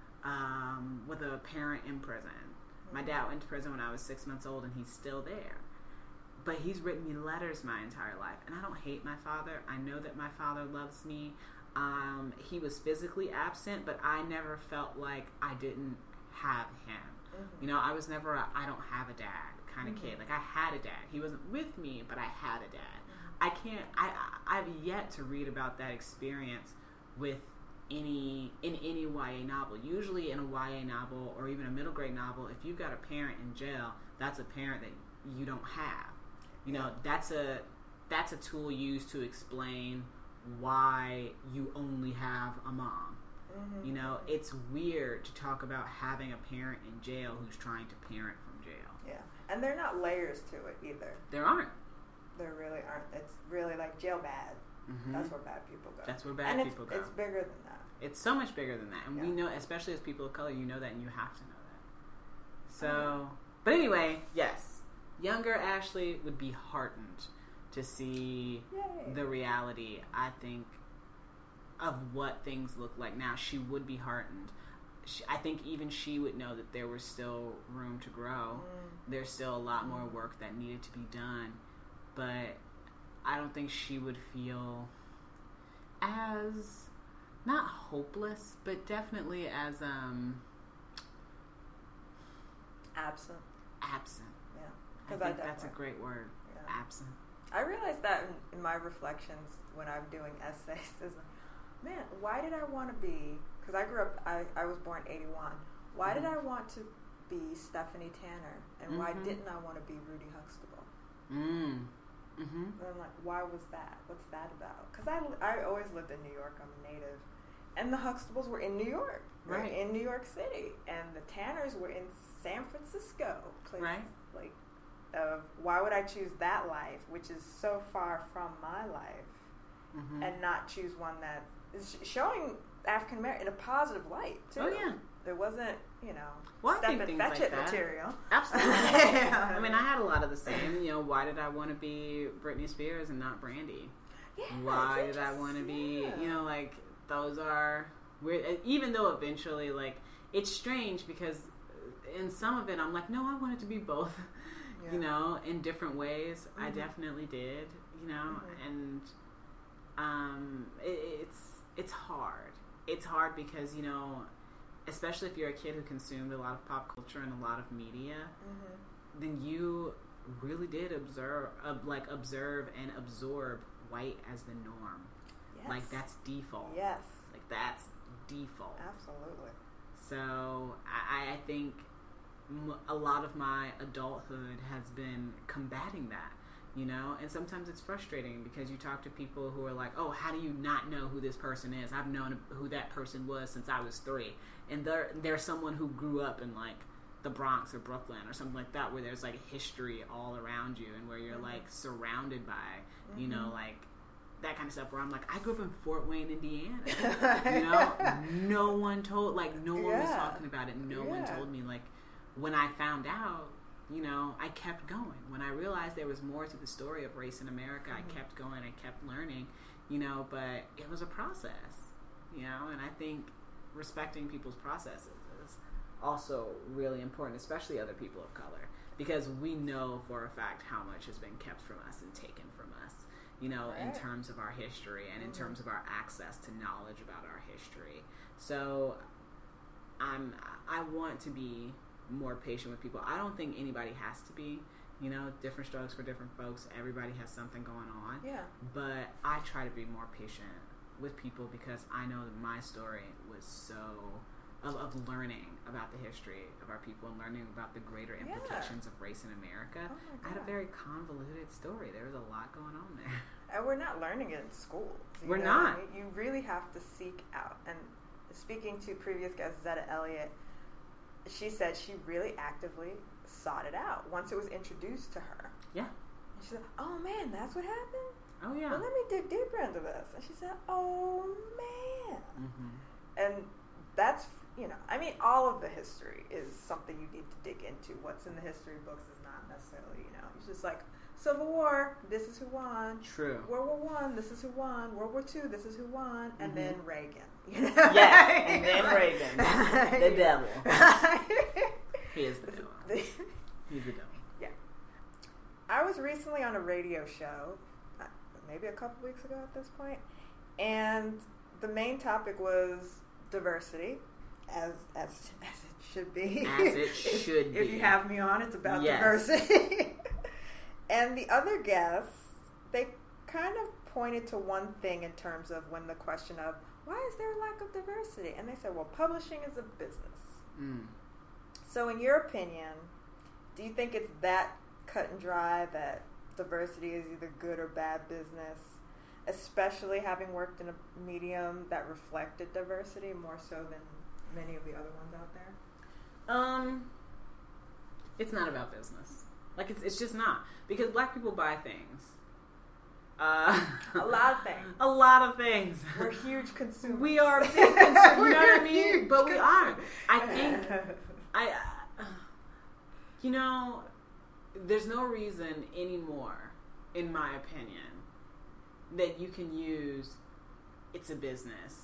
with a parent in prison. My dad went to prison when I was 6 months old, and he's still there. But he's written me letters my entire life. And I don't hate my father. I know that my father loves me. He was physically absent, but I never felt like I didn't have him. I was never a I don't have a dad kind of kid. Like I had a dad. He wasn't with me, but I had a dad. I've yet to read about that experience with in any YA novel. Usually in a YA novel or even a middle grade novel, if you've got a parent in jail, that's a parent that you don't have. That's a tool used to explain why you only have a mom. It's weird to talk about having a parent in jail who's trying to parent from jail. Yeah. And there are not layers to it either. There aren't. There really aren't. It's really like jail bad. That's where bad people go. That's where bad people go. It's bigger than that. It's so much bigger than that. And we know, especially as people of color, you know that and you have to know that. So, but anyway, yes. Younger Ashley would be heartened to see the reality, I think, of what things look like now. She would be heartened. I think even she would know that there was still room to grow. There's still a lot more work that needed to be done. But I don't think she would feel as, not hopeless, but definitely as absent. Yeah. I think that's a great word. Yeah. Absent. I realized that in my reflections when I'm doing essays. Man, why did I want to be, because I grew up, I was born 81. Why did I want to be Stephanie Tanner? And why didn't I want to be Rudy Huxtable? And I'm like, why was that? What's that about? Because I always lived in New York. I'm a native. And the Huxtables were in New York. Right. In New York City. And the Tanners were in San Francisco. Right. Like, why would I choose that life, which is so far from my life, and not choose one that is showing African American in a positive light, too? Oh, yeah. There wasn't, step and fetch it material. Absolutely. I mean, I had a lot of the same. Why did I want to be Britney Spears and not Brandy? Yeah, why did I want to be, like, those are weird. Even though eventually, like, it's strange because in some of it, I'm like, no, I wanted to be both, in different ways. I definitely did, and it's hard. It's hard because, especially if you're a kid who consumed a lot of pop culture and a lot of media, then you really did observe and absorb white as the norm. Yes. Like, that's default. Yes. Like, that's default. Absolutely. So, I think a lot of my adulthood has been combating that, and sometimes it's frustrating because you talk to people who are like, oh, how do you not know who this person is? I've known who that person was since I was 3. And they're someone who grew up in, like, the Bronx or Brooklyn or something like that, where there's, like, history all around you and where you're, like, surrounded by, like, that kind of stuff, where I'm like, I grew up in Fort Wayne, Indiana. No one told, like, no one was talking about it. No one told me, like, when I found out, I kept going. When I realized there was more to the story of race in America, I kept going, I kept learning, but it was a process, and I think respecting people's processes is also really important, especially other people of color, because we know for a fact how much has been kept from us and taken from us, you know, right. in terms of our history and in terms of our access to knowledge about our history. So I want to be more patient with people. I don't think anybody has to be. You know, different strokes for different folks. Everybody has something going on. Yeah. But I try to be more patient with people because I know that my story was so of learning about the history of our people and learning about the greater implications of race in America. Oh my God. I had a very convoluted story. There was a lot going on there. And we're not learning it in school. We're not. You really have to seek out. And speaking to previous guest Zetta Elliott, she said she really actively sought it out once it was introduced to her. Yeah. And she said, "Oh man, that's what happened? Oh yeah. Well, let me dig deeper into this." And she said, "Oh man." Mm-hmm. And that's, you know, I mean, all of the history is something you need to dig into. What's in the history books is not necessarily, you know, it's just like Civil War, this is who won. True. World War I, this is who won. World War II, this is who won. And then Reagan. You know? Yes, and then Reagan. The devil. He is the devil. He's the devil. Yeah. I was recently on a radio show, maybe a couple weeks ago at this point, and the main topic was diversity, as it should be. As it should be. If you have me on, it's about diversity. And the other guests, they kind of pointed to one thing in terms of when the question of, why is there a lack of diversity? And they said, well, publishing is a business. Mm. So in your opinion, do you think it's that cut and dry that diversity is either good or bad business, especially having worked in a medium that reflected diversity more so than many of the other ones out there? It's not about business. Like, it's just not. Because black people buy things. A lot of things. A lot of things. We're huge consumers. We are big consumers. You know what I mean? But we aren't. I think, you know, there's no reason anymore, in my opinion, that you can use it's a business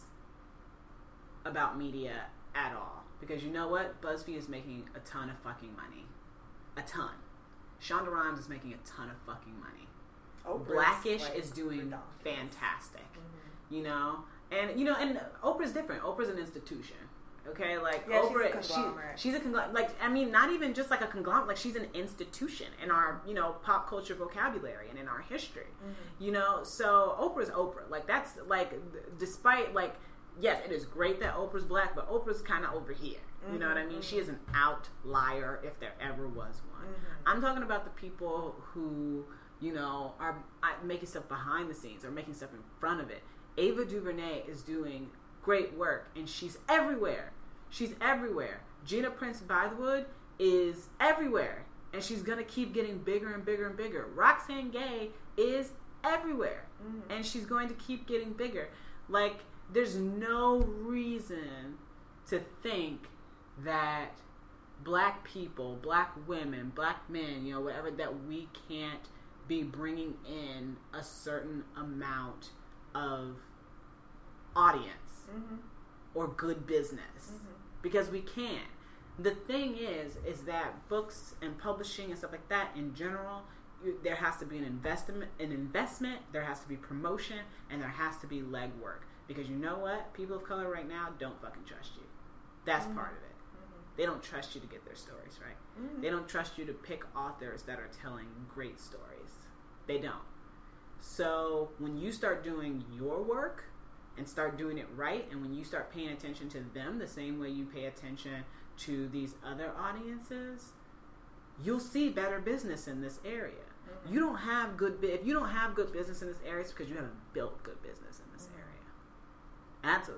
about media at all. Because you know what? BuzzFeed is making a ton of fucking money. A ton. Shonda Rhimes is making a ton of fucking money. Oprah's Blackish like is doing ridiculous. fantastic. Mm-hmm. You know? And Oprah's different. Oprah's an institution. Okay? Like, yeah, Oprah, she's a conglomerate. Like, I mean, not even just like a conglomerate. Like, she's an institution in our, you know, pop culture vocabulary and in our history. Mm-hmm. You know? So, Oprah's Oprah. Like, that's, like, despite, like, yes, it is great that Oprah's black, but Oprah's kind of over here. You know what I mean? She is an outlier if there ever was one. I'm talking about the people who, you know, are making stuff behind the scenes or making stuff in front of it. Ava DuVernay is doing great work, and she's everywhere. She's everywhere. Gina Prince Bythewood is everywhere, and she's going to keep getting bigger and bigger and bigger. Roxane Gay is everywhere, and she's going to keep getting bigger. Like, there's no reason to think that black people, black women, black men, you know, whatever, that we can't be bringing in a certain amount of audience or good business because we can. The thing is that books and publishing and stuff like that in general, there has to be an investment, there has to be promotion, and there has to be legwork. Because you know what? People of color right now don't fucking trust you. That's part of it. They don't trust you to get their stories right. They don't trust you to pick authors that are telling great stories. They don't. So when you start doing your work and start doing it right, and when you start paying attention to them the same way you pay attention to these other audiences, you'll see better business in this area. You don't have if you don't have good business in this area, it's because you haven't built good business in this area. That's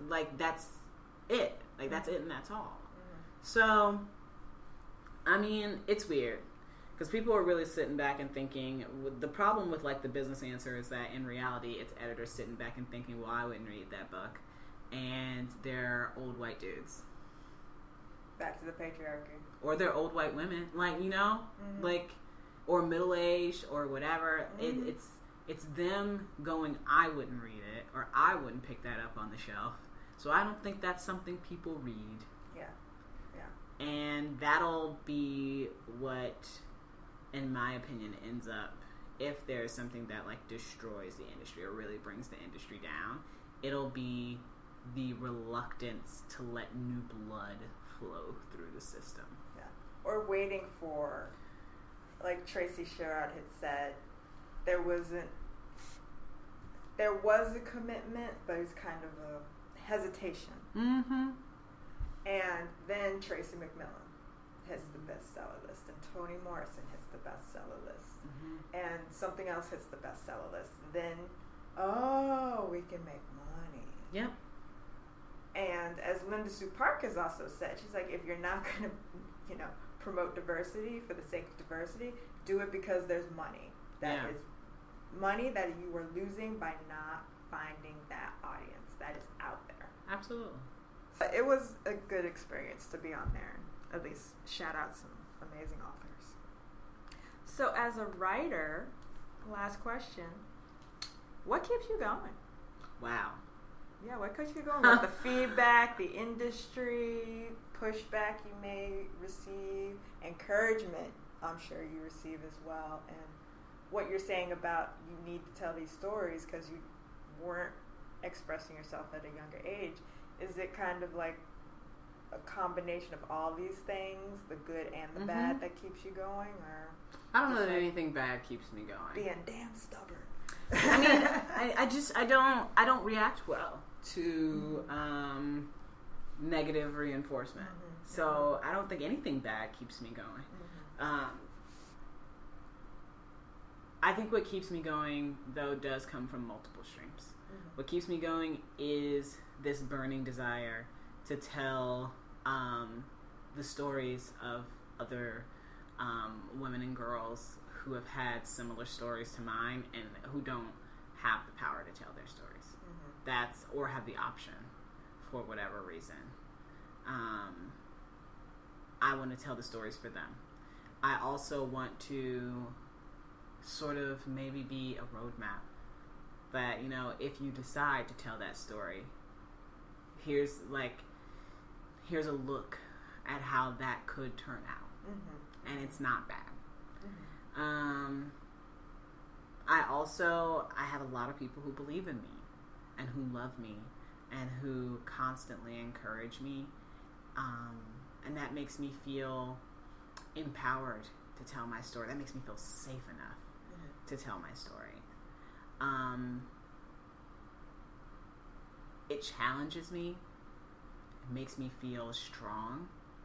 it. Like, that's it and that's all. So, I mean, it's weird because people are really sitting back and thinking. The problem with, like, the business answer is that in reality, it's editors sitting back and thinking, well, I wouldn't read that book, and they're old white dudes. Back to the patriarchy. Or they're old white women, like, you know, like, or middle aged or whatever. It's them going, I wouldn't read it, or I wouldn't pick that up on the shelf. So I don't think that's something people read. Yeah. And that'll be what, in my opinion, ends up if there's something that like destroys the industry or really brings the industry down, it'll be the reluctance to let new blood flow through the system. Yeah. Or waiting for, like Tracy Sherrod had said, there was a commitment, but it was kind of a hesitation. Mm-hmm. And then Tracy McMillan hits the bestseller list, and Toni Morrison hits the bestseller list, and something else hits the bestseller list. Then, we can make money. Yep. And as Linda Sue Park has also said, she's like, if you're not going to, promote diversity for the sake of diversity, do it because there's money. That is money that you are losing by not finding that audience that is out there. Absolutely. So it was a good experience to be on there and at least shout out some amazing authors. So as a writer, last question, what keeps you going? Wow. Yeah, what keeps you going? With the feedback, the industry, pushback you may receive, encouragement I'm sure you receive as well, and what you're saying about you need to tell these stories because you weren't expressing yourself at a younger age. Is it kind of like a combination of all these things, the good and the bad, that keeps you going? Or I don't know that anything bad keeps me going. Being damn stubborn. I mean, I don't react well to negative reinforcement. So I don't think anything bad keeps me going. I think what keeps me going, though, does come from multiple streams. What keeps me going is this burning desire to tell the stories of other women and girls who have had similar stories to mine and who don't have the power to tell their stories. Or have the option for whatever reason. I want to tell the stories for them. I also want to sort of maybe be a roadmap that, if you decide to tell that story, here's a look at how that could turn out. And it's not bad. I have a lot of people who believe in me and who love me and who constantly encourage me. And that makes me feel empowered to tell my story. That makes me feel safe enough to tell my story. It challenges me. It makes me feel strong.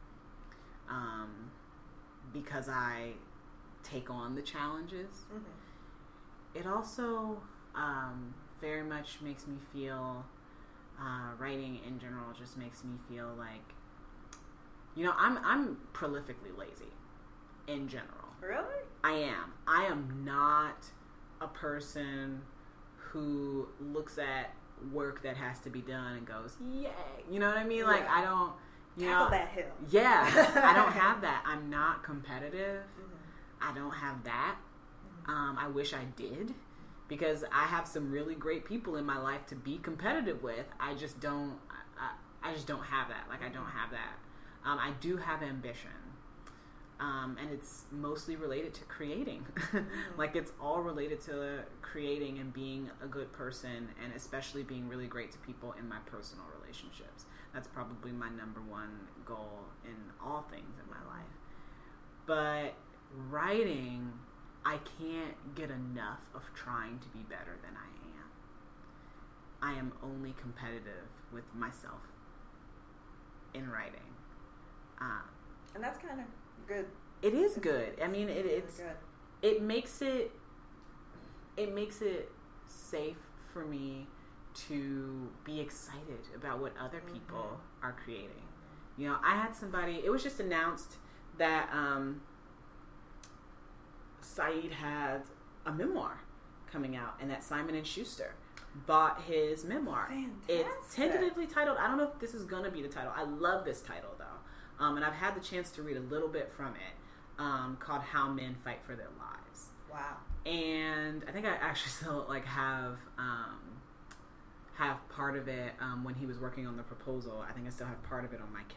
Because I take on the challenges. It also very much makes me feel, writing in general just makes me feel like, I'm prolifically lazy in general. Really? I am not a person who looks at work that has to be done and goes, yay. You know what I mean? Yeah. Like, I don't... Tackle that hill. Yeah. I don't have that. I'm not competitive. I don't have that. I wish I did, because I have some really great people in my life to be competitive with. I just don't have that. Like, I don't have that. I do have ambition. And it's mostly related to creating. Like, it's all related to creating and being a good person, and especially being really great to people in my personal relationships. That's probably my number one goal in all things in my life. But writing, I can't get enough of trying to be better than I am. I am only competitive with myself in writing. And that's kind of good. It is good. I mean, it's good. It makes it safe for me to be excited about what other people are creating. I had somebody, it was just announced that Saeed had a memoir coming out, and that Simon & Schuster bought his memoir. Fantastic. It's tentatively titled, I don't know if this is going to be the title. I love this title, though. And I've had the chance to read a little bit from it, called How Men Fight for Their Lives. Wow. And I think I actually still have part of it when he was working on the proposal. I think I still have part of it on my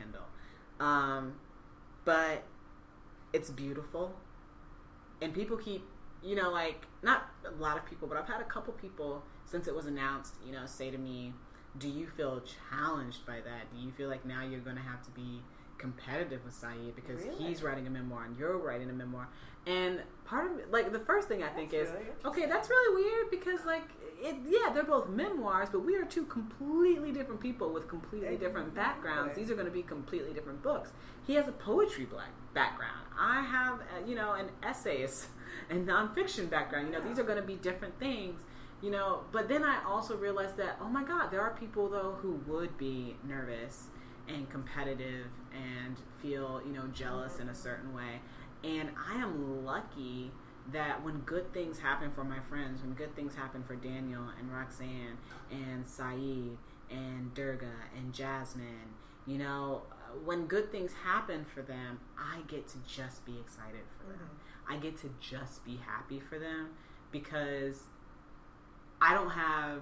Kindle. But it's beautiful. And people keep you know, like, not a lot of people, but I've had a couple people since it was announced, you know, say to me, do you feel challenged by that? Do you feel like now you're going to have to be competitive with Saeed because he's writing a memoir and you're writing a memoir? And part of it, like, the first thing I think is, okay, that's really weird because, like, they're both memoirs, but we are two completely different people with completely different backgrounds. These are going to be completely different books. He has a poetry background. I have, you know, an essayist and nonfiction background. You know, these are going to be different things, you know. But then I also realized that, oh my God, there are people, though, who would be nervous and competitive and feel, you know, jealous in a certain way. And I am lucky that when good things happen for my friends, when good things happen for Daniel and Roxanne and Saeed and Durga and Jasmine, you know, when good things happen for them, I get to just be excited for them. I get to just be happy for them because I don't have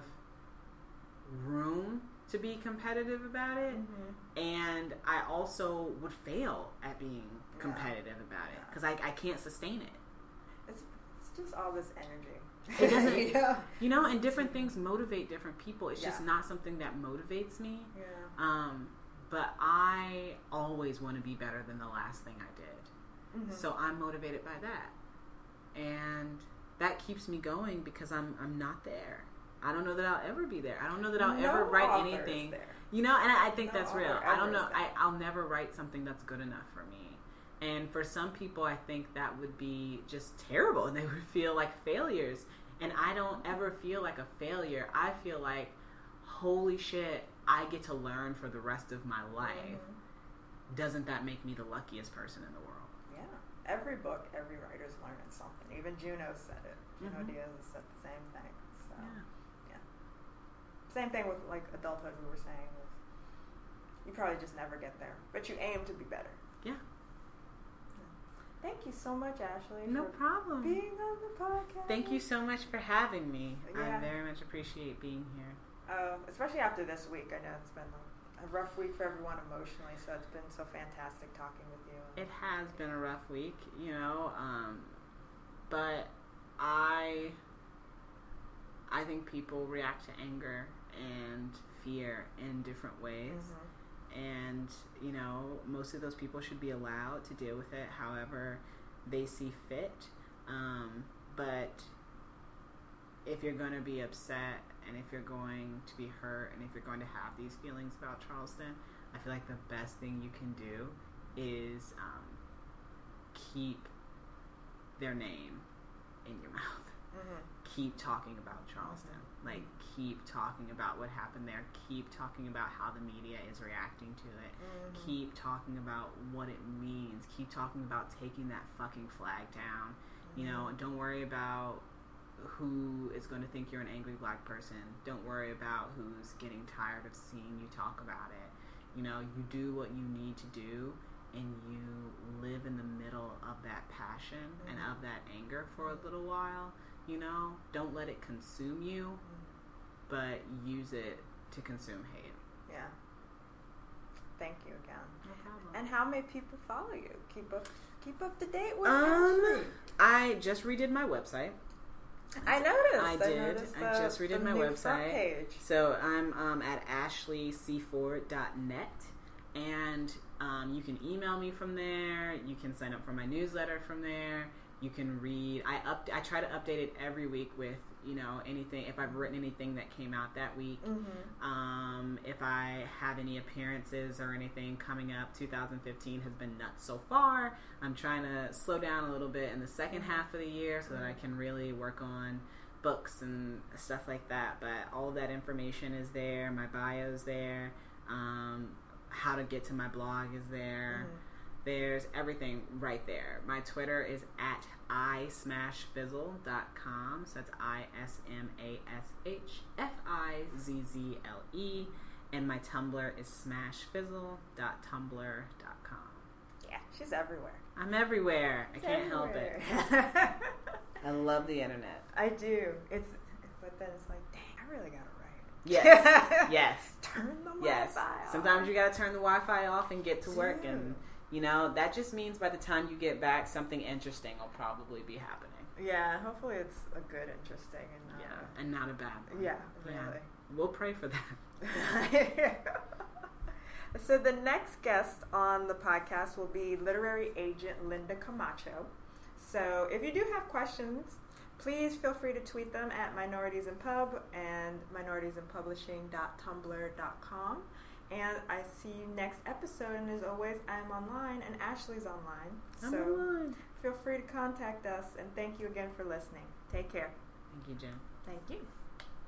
room to be competitive about it. And I also would fail at being competitive about it because I can't sustain it. It's just all this energy. It doesn't, you know, and different things motivate different people. It's just not something that motivates me. But I always want to be better than the last thing I did. So I'm motivated by that. And that keeps me going because I'm not there. I don't know that I'll ever be there. I don't know that I'll ever write anything. There. You know, and I think that's real. I don't know. I'll never write something that's good enough for me. And for some people, I think that would be just terrible. And they would feel like failures. And I don't ever feel like a failure. I feel like, holy shit, I get to learn for the rest of my life. Doesn't that make me the luckiest person in the world? Yeah. Every book, every writer's learning something. Even Juno said it. Juno Diaz said the same thing. So, yeah. Same thing with, like, adulthood we were saying. You probably just never get there. But you aim to be better. Yeah. Thank you so much, Ashley. No problem. Being on the podcast. Thank you so much for having me. I very much appreciate being here. Especially after this week. I know it's been a rough week for everyone emotionally, so it's been so fantastic talking with you. It has been a rough week, you know, but I think people react to anger and fear in different ways. And, you know, most of those people should be allowed to deal with it however they see fit. But if you're going to be upset and if you're going to be hurt and if you're going to have these feelings about Charleston, I feel like the best thing you can do is keep their name in your mouth. Keep talking about Charleston. Like, keep talking about what happened there. Keep talking about how the media is reacting to it. Keep talking about what it means. Keep talking about taking that fucking flag down. You know, don't worry about who is going to think you're an angry black person. Don't worry about who's getting tired of seeing you talk about it. You know, you do what you need to do and you live in the middle of that passion and of that anger for a little while. You know, don't let it consume you, but use it to consume hate. Yeah. Thank you again. No problem. And how may people follow you? Keep up to date with Ashley. I just redid my website. I noticed. I just redid my website. Page. So I'm at ashleycford.net. And you can email me from there. You can sign up for my newsletter from there. You can read. I try to update it every week with, you know, anything. If I've written anything that came out that week. If I have any appearances or anything coming up. 2015 has been nuts so far. I'm trying to slow down a little bit in the second half of the year so that I can really work on books and stuff like that. But all of that information is there. My bio's there. How to get to my blog is there. There's everything right there. My Twitter is at ismashfizzle.com. So that's ISMASHFIZZLE. And my Tumblr is smashfizzle.tumblr.com. Yeah, she's everywhere. I'm everywhere. I can't help it. I love the internet. I do. But then it's like, dang, I really gotta write. Yes. Turn the Wi-Fi off. Sometimes you gotta turn the Wi-Fi off and get to work and You know, that just means by the time you get back, something interesting will probably be happening. Yeah, hopefully it's a good, interesting, and not a bad one. Yeah, really. Yeah. We'll pray for that. So the next guest on the podcast will be literary agent Linda Camacho. So if you do have questions, please feel free to tweet them at Minorities in Pub and minoritiesinpublishing.tumblr.com. And I see you next episode. And as always, I'm online and Ashley's online. I'm online. Feel free to contact us. And thank you again for listening. Take care. Thank you, Jen. Thank you.